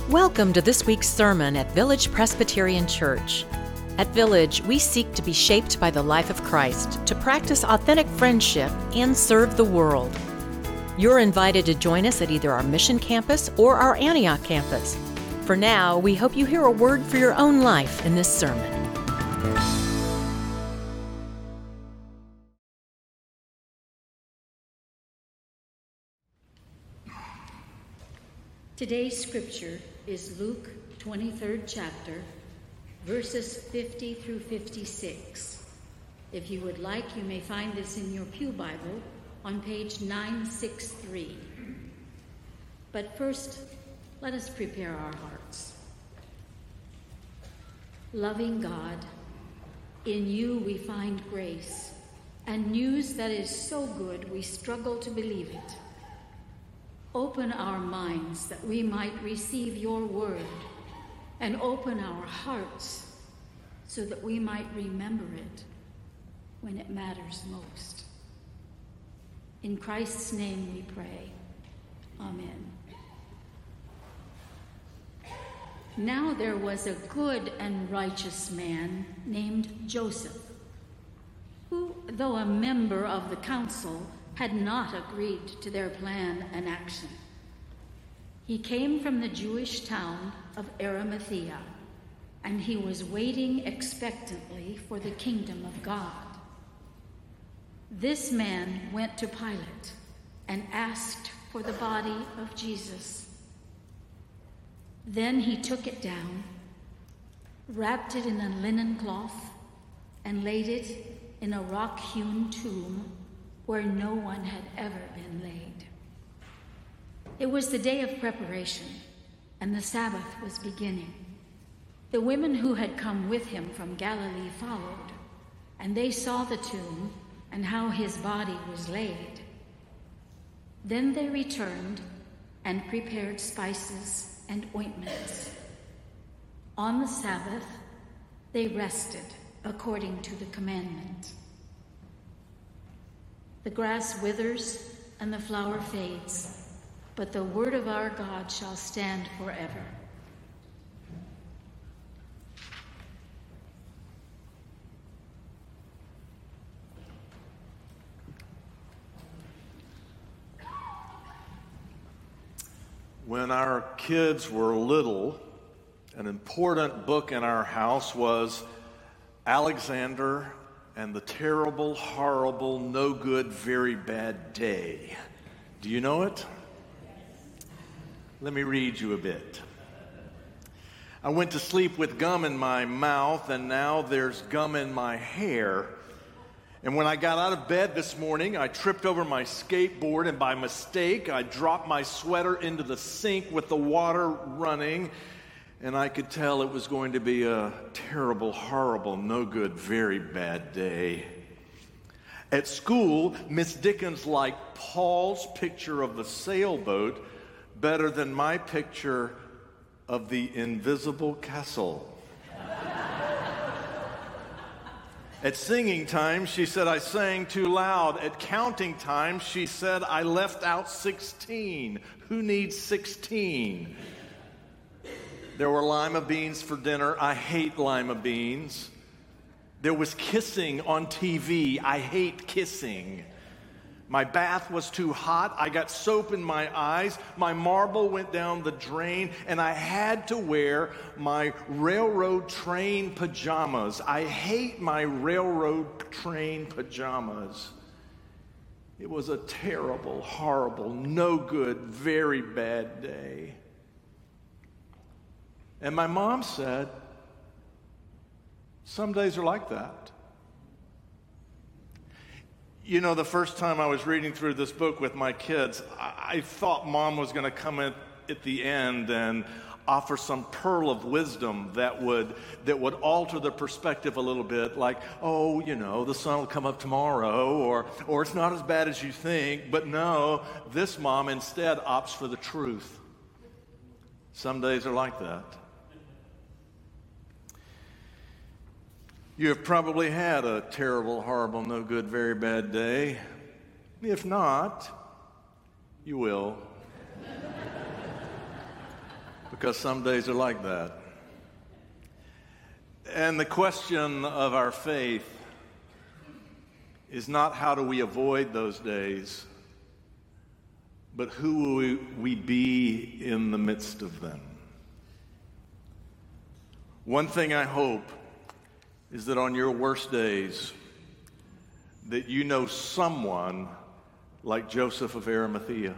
Welcome to this week's sermon at Village Presbyterian Church. At Village, we seek to be shaped by the life of Christ, to practice authentic friendship, and serve the world. You're invited to join us at either our Mission Campus or our Antioch campus. For now, we hope you hear a word for your own life in this sermon. Today's scripture is Luke 23rd chapter, verses 50 through 56. If you would like, you may find this in your Pew Bible on page 963. But first, let us prepare our hearts. Loving God, in you we find grace and news that is so good we struggle to believe it. Open our minds that we might receive your word, and open our hearts so that we might remember it when it matters most. In Christ's name we pray. Amen. Now there was a good and righteous man named Joseph, who, though a member of the council, had not agreed to their plan and action. He came from the Jewish town of Arimathea, and he was waiting expectantly for the kingdom of God. This man went to Pilate and asked for the body of Jesus. Then he took it down, wrapped it in a linen cloth, and laid it in a rock-hewn tomb where no one had ever been laid. It was the day of preparation, and the Sabbath was beginning. The women who had come with him from Galilee followed, and they saw the tomb and how his body was laid. Then they returned and prepared spices and ointments. On the Sabbath, they rested according to the commandment. The grass withers and the flower fades, but the word of our God shall stand forever. When our kids were little, an important book in our house was Alexander and the Terrible, Horrible, No Good, Very Bad Day. Do you know it? Let me read you a bit. I went to sleep with gum in my mouth, and now there's gum in my hair. And when I got out of bed this morning, I tripped over my skateboard, and by mistake, I dropped my sweater into the sink with the water running, and I could tell it was going to be a terrible, horrible, no good, very bad day. At school, Miss Dickens liked Paul's picture of the sailboat better than my picture of the invisible castle. At singing time, she said I sang too loud. At counting time, she said I left out 16. Who needs 16? There were lima beans for dinner. I hate lima beans. There was kissing on TV. I hate kissing. My bath was too hot. I got soap in my eyes. My marble went down the drain, and I had to wear my railroad train pajamas. I hate my railroad train pajamas. It was a terrible, horrible, no good, very bad day. And my mom said, some days are like that. You know, the first time I was reading through this book with my kids, I thought Mom was going to come in at the end and offer some pearl of wisdom that would alter the perspective a little bit, like, oh, you know, the sun will come up tomorrow, or it's not as bad as you think. But no, this mom instead opts for the truth. Some days are like that. You have probably had a terrible, horrible, no good, very bad day. If not, you will. because some days are like that. And the question of our faith is not how do we avoid those days, but who will we be in the midst of them? One thing I hope is that on your worst days, that you know someone like Joseph of Arimathea.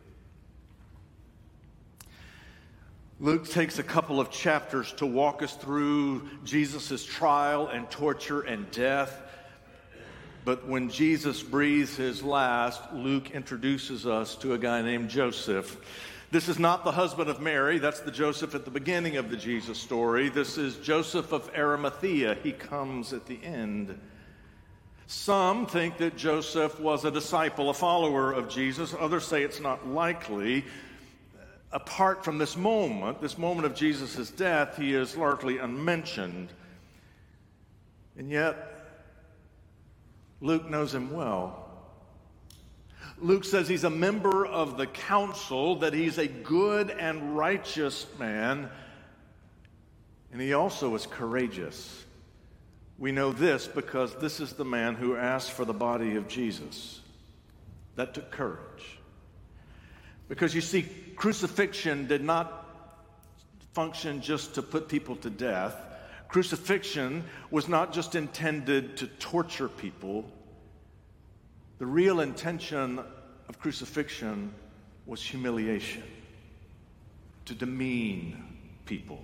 Luke takes a couple of chapters to walk us through Jesus' trial and torture and death. But when Jesus breathes his last, Luke introduces us to a guy named Joseph. This is not the husband of Mary. That's the Joseph at the beginning of the Jesus story. This is Joseph of Arimathea. He comes at the end. Some think that Joseph was a disciple, a follower of Jesus. Others say it's not likely. Apart from this moment of Jesus' death, he is largely unmentioned. And yet, Luke knows him well. Luke says he's a member of the council, that he's a good and righteous man, and he also is courageous. We know this because this is the man who asked for the body of Jesus. That took courage. Because you see, crucifixion did not function just to put people to death. Crucifixion was not just intended to torture people. The real intention of crucifixion was humiliation, to demean people.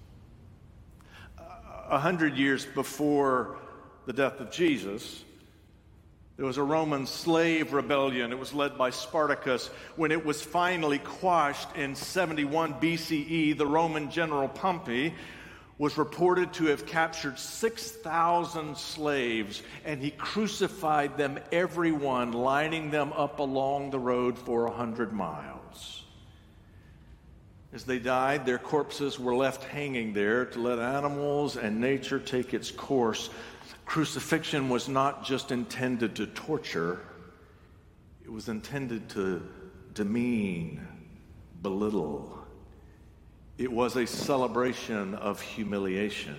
100 years before the death of Jesus, there was a Roman slave rebellion. It was led by Spartacus. When it was finally quashed in 71 BCE, the Roman general Pompey was reported to have captured 6,000 slaves, and he crucified them, everyone, lining them up along the road for 100 miles. As they died, their corpses were left hanging there to let animals and nature take its course. Crucifixion was not just intended to torture, it was intended to demean, belittle. It was a celebration of humiliation.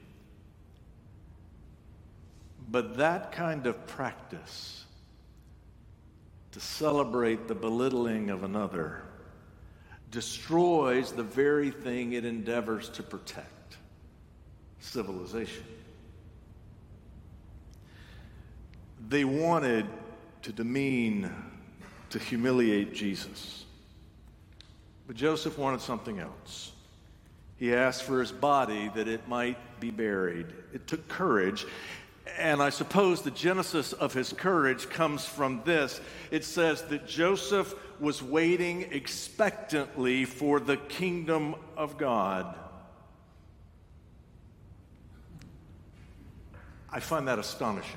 But that kind of practice, to celebrate the belittling of another, destroys the very thing it endeavors to protect: civilization. They wanted to demean, to humiliate Jesus. But Joseph wanted something else. He asked for his body that it might be buried. It took courage. And I suppose the genesis of his courage comes from this. It says that Joseph was waiting expectantly for the kingdom of God. I find that astonishing.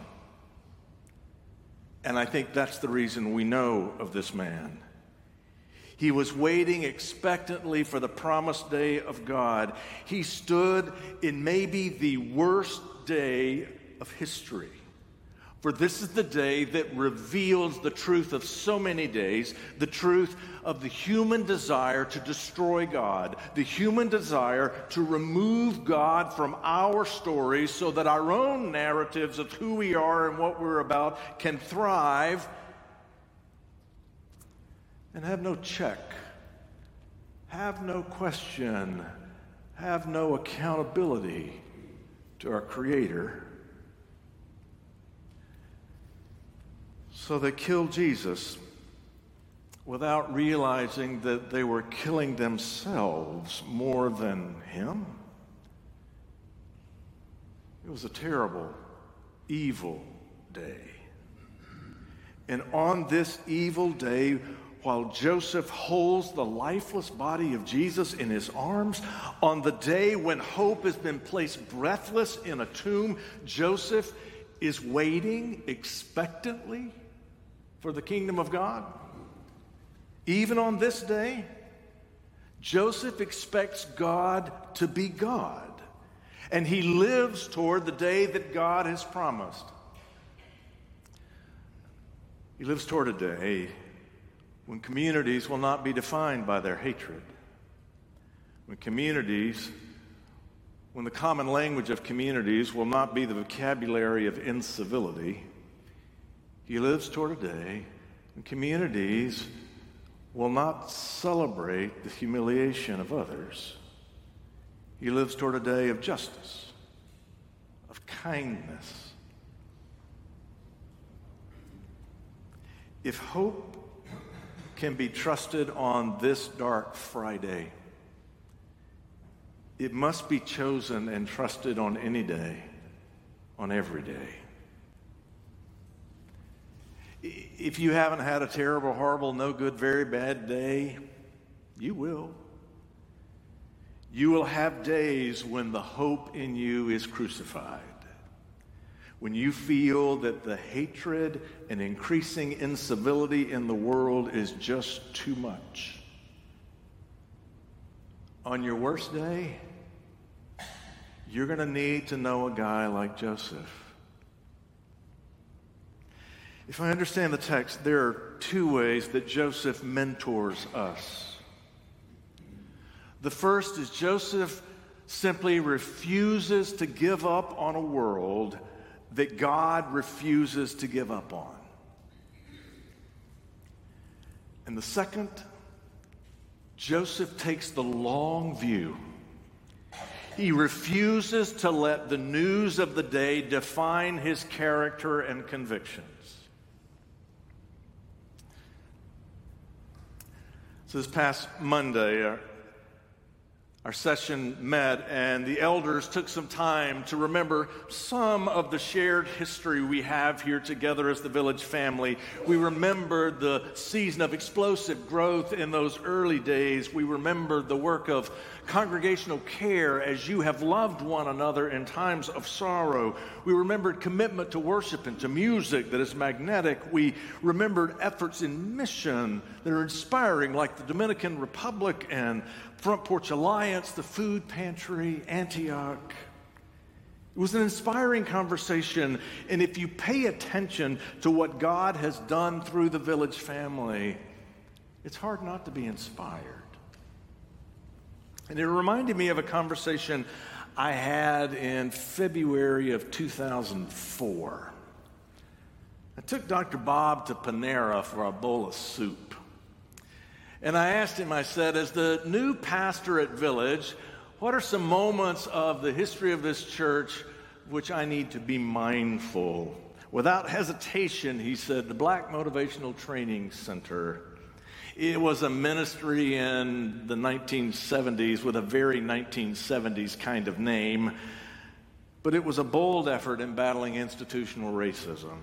And I think that's the reason we know of this man. He was waiting expectantly for the promised day of God. He stood in maybe the worst day of history. For this is the day that reveals the truth of so many days, the truth of the human desire to destroy God, the human desire to remove God from our stories so that our own narratives of who we are and what we're about can thrive and have no check, have no question, have no accountability to our Creator. So they killed Jesus without realizing that they were killing themselves more than him. It was a terrible, evil day. And on this evil day, while Joseph holds the lifeless body of Jesus in his arms, on the day when hope has been placed breathless in a tomb, Joseph is waiting expectantly for the kingdom of God. Even on this day, Joseph expects God to be God, and he lives toward the day that God has promised. He lives toward a day when communities will not be defined by their hatred, when the common language of communities will not be the vocabulary of incivility. He lives toward a day when communities will not celebrate the humiliation of others. He lives toward a day of justice, of kindness. If hope can be trusted on this dark Friday, it must be chosen and trusted on any day, on every day. If you haven't had a terrible, horrible, no good, very bad day, you will. You will have days when the hope in you is crucified, when you feel that the hatred and increasing incivility in the world is just too much. On your worst day, you're going to need to know a guy like Joseph. If I understand the text, there are two ways that Joseph mentors us. The first is Joseph simply refuses to give up on a world that God refuses to give up on. And the second, Joseph takes the long view. He refuses to let the news of the day define his character and convictions. So this past Monday, our session met, and the elders took some time to remember some of the shared history we have here together as the Village family. We remembered the season of explosive growth in those early days. We remembered the work of congregational care as you have loved one another in times of sorrow. We remembered commitment to worship and to music that is magnetic. We remembered efforts in mission that are inspiring, like the Dominican Republic and Front Porch Alliance, the Food Pantry, Antioch. It was an inspiring conversation, and if you pay attention to what God has done through the Village family, it's hard not to be inspired. And it reminded me of a conversation I had in February of 2004. I took Dr. Bob to Panera for a bowl of soup. And I asked him, I said, as the new pastor at Village, what are some moments of the history of this church which I need to be mindful? Without hesitation, he said, the Black Motivational Training Center. It was a ministry in the 1970s with a very 1970s kind of name, but it was a bold effort in battling institutional racism.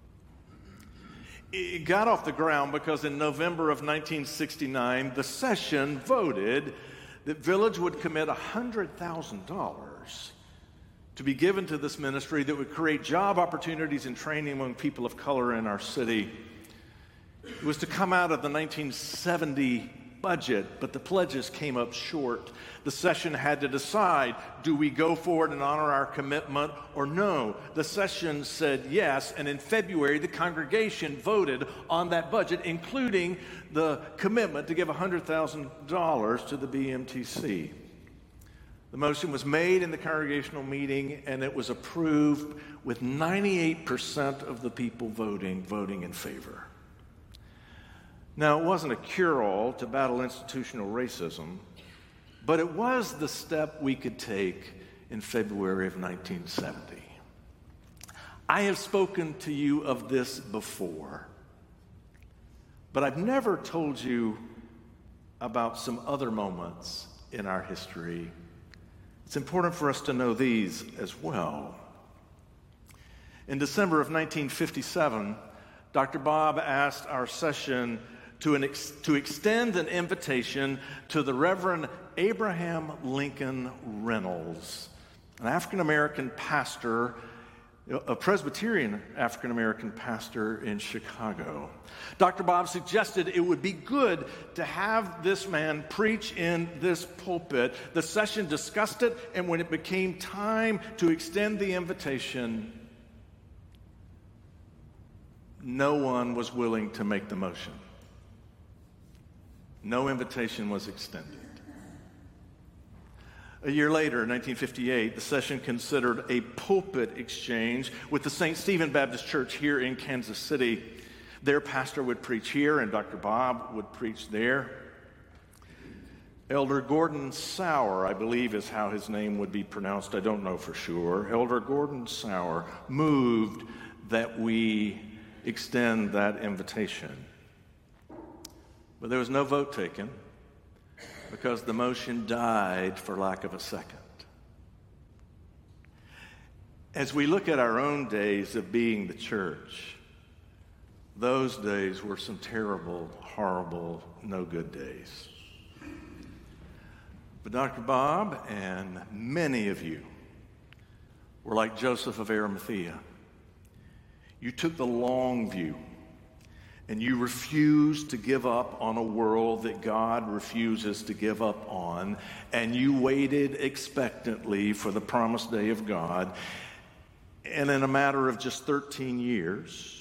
It got off the ground because in November of 1969, the session voted that Village would commit $100,000 to be given to this ministry that would create job opportunities and training among people of color in our city. It was to come out of the 1970 budget, but the pledges came up short. The session had to decide, do we go forward and honor our commitment or no? The session said yes, and in February, the congregation voted on that budget, including the commitment to give $100,000 to the BMTC. The motion was made in the congregational meeting, and it was approved with 98% of the people voting in favor. Now, it wasn't a cure-all to battle institutional racism, but it was the step we could take in February of 1970. I have spoken to you of this before, but I've never told you about some other moments in our history. It's important for us to know these as well. In December of 1957, Dr. Bob asked our session to extend an invitation to the Reverend Abraham Lincoln Reynolds, an African-American pastor, a Presbyterian African-American pastor in Chicago. Dr. Bob suggested it would be good to have this man preach in this pulpit. The session discussed it, and when it became time to extend the invitation, no one was willing to make the motion. No invitation was extended. A year later, in 1958, the session considered a pulpit exchange with the St. Stephen Baptist Church here in Kansas City. Their pastor would preach here, and Dr. Bob would preach there. Elder Gordon Sauer, I believe is how his name would be pronounced. I don't know for sure. Elder Gordon Sauer moved that we extend that invitation. But there was no vote taken because the motion died for lack of a second. As we look at our own days of being the church, those days were some terrible, horrible, no good days. But Dr. Bob and many of you were like Joseph of Arimathea. You took the long view, and you refused to give up on a world that God refuses to give up on, and you waited expectantly for the promised day of God. And in a matter of just 13 years,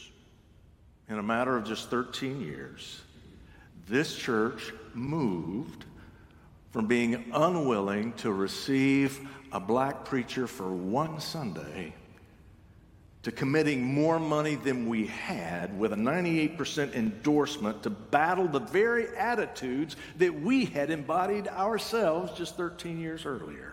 this church moved from being unwilling to receive a black preacher for one Sunday to committing more money than we had with a 98% endorsement to battle the very attitudes that we had embodied ourselves just 13 years earlier.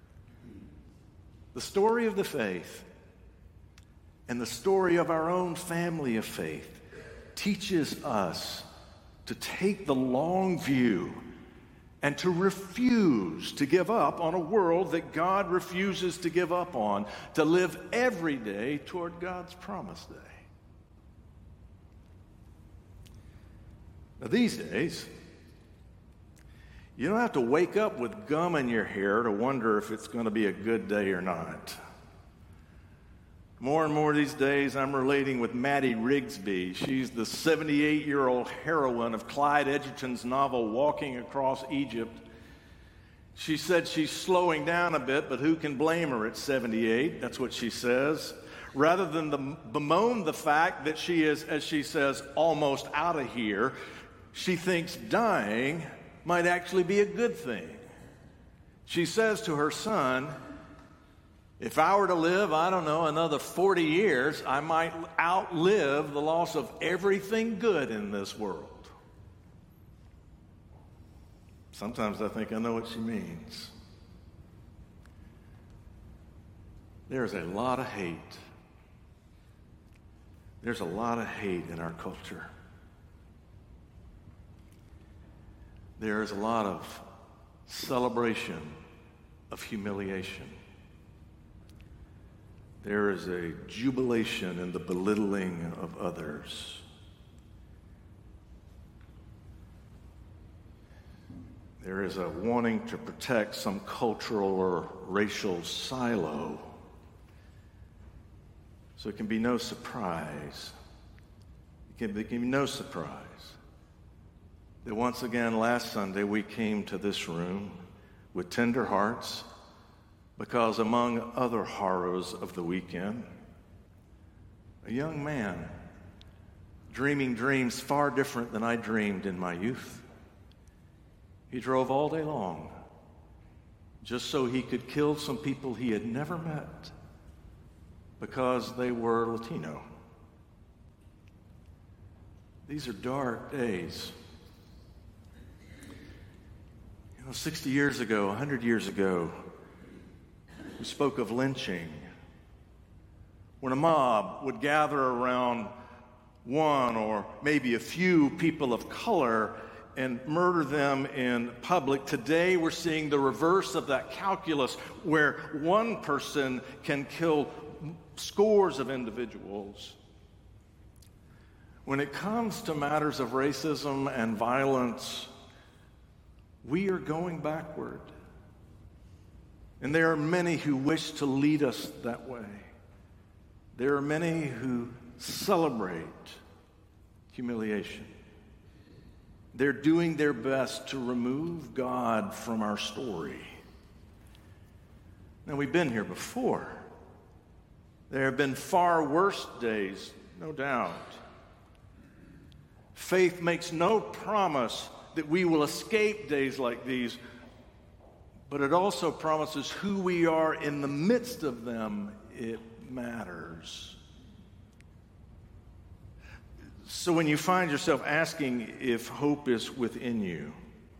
The story of the faith and the story of our own family of faith teaches us to take the long view and to refuse to give up on a world that God refuses to give up on, to live every day toward God's promised day. Now, these days, you don't have to wake up with gum in your hair to wonder if it's going to be a good day or not. More and more these days, I'm relating with Maddie Rigsby. She's the 78-year-old heroine of Clyde Edgerton's novel, Walking Across Egypt. She said she's slowing down a bit, but who can blame her at 78? That's what she says. Rather than bemoan the fact that she is, as she says, almost out of here, she thinks dying might actually be a good thing. She says to her son, if I were to live, another 40 years, I might outlive the loss of everything good in this world. Sometimes I think I know what she means. There's a lot of hate. There's a lot of hate in our culture. There is a lot of celebration of humiliation. There is a jubilation in the belittling of others. There is a wanting to protect some cultural or racial silo. So it can be no surprise. It can be no surprise that once again last Sunday we came to this room with tender hearts, because among other horrors of the weekend, a young man dreaming dreams far different than I dreamed in my youth. He drove all day long just so he could kill some people he had never met because they were Latino. These are dark days. 60 years ago, 100 years ago, we spoke of lynching, when a mob would gather around one or maybe a few people of color and murder them in public. Today we're seeing the reverse of that calculus, where one person can kill scores of individuals. When it comes to matters of racism and violence, we are going backward. And there are many who wish to lead us that way. There are many who celebrate humiliation. They're doing their best to remove God from our story. Now, we've been here before. There have been far worse days, no doubt. Faith makes no promise that we will escape days like these, but it also promises who we are in the midst of them. It matters. So when you find yourself asking if hope is within you,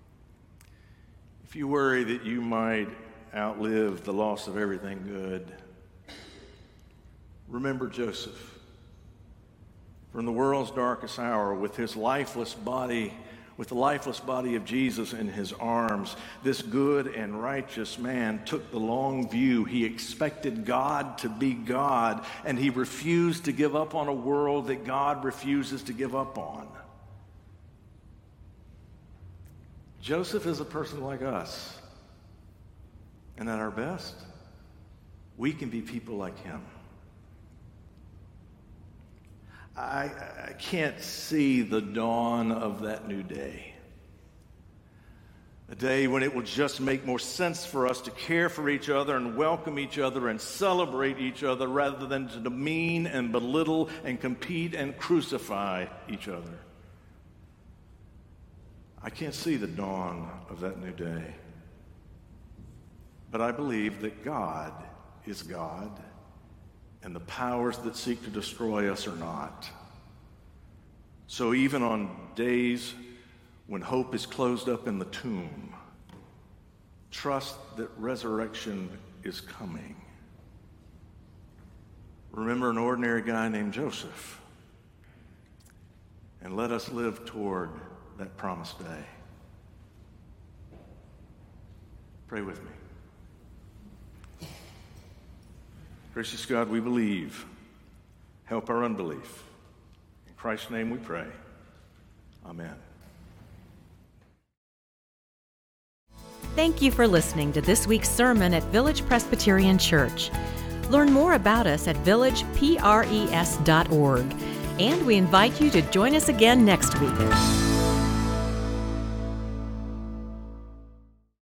if you worry that you might outlive the loss of everything good, remember Joseph. From the world's darkest hour, with the lifeless body of Jesus in his arms, this good and righteous man took the long view. He expected God to be God, and he refused to give up on a world that God refuses to give up on. Joseph is a person like us, and at our best, we can be people like him. I can't see the dawn of that new day. A day when it will just make more sense for us to care for each other and welcome each other and celebrate each other rather than to demean and belittle and compete and crucify each other. I can't see the dawn of that new day. But I believe that God is God, and the powers that seek to destroy us are not. So even on days when hope is closed up in the tomb, trust that resurrection is coming. Remember an ordinary guy named Joseph, and let us live toward that promised day. Pray with me. Gracious God, we believe. Help our unbelief. In Christ's name we pray. Amen. Thank you for listening to this week's sermon at Village Presbyterian Church. Learn more about us at villagepres.org, and we invite you to join us again next week.